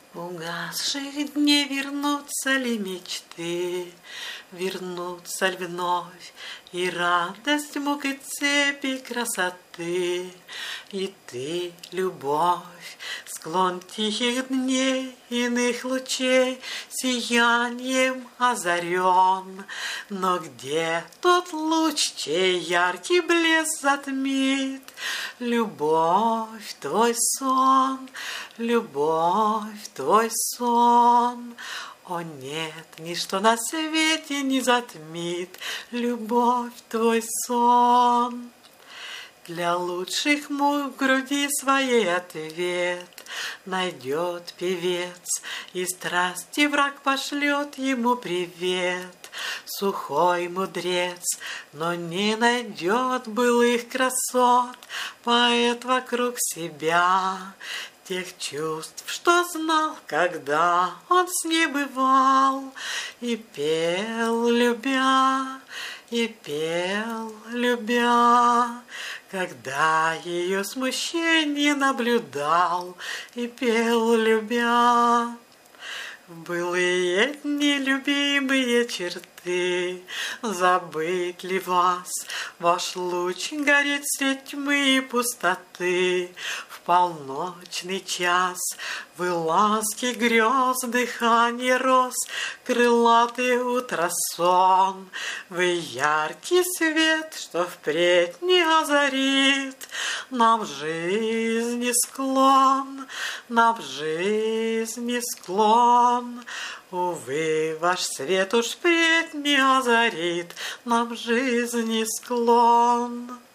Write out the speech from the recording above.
Угасших дней вернутся ли мечты, вернутся ли вновь и радость мук и цепи красоты, и ты, любовь, склон тихих дней, иных лучей, сиянием озарен. Но где тот луч, чей яркий блеск затмит любовь, твой сон, любовь, твой сон? О нет, ничто на свете не затмит любовь, твой сон. Для лучших мук в груди своей ответ найдет певец, и страсти враг пошлет ему привет. Сухой мудрец, но не найдет былых красот поэт вокруг себя. Тех чувств, что знал, когда он с ней бывал, и пел, любя, и пел, любя, когда ее смущение наблюдал, и пел, любя. В былые дни любимые черты, забыть ли вас? Ваш луч горит средь тьмы и пустоты. В полночный час вы ласки грез, дыхание роз, крылатый утросон. Вы яркий свет, что впредь не озарит нам жизни склон, нам жизни склон. Увы, ваш свет уж впредь не озарит нам жизни склон.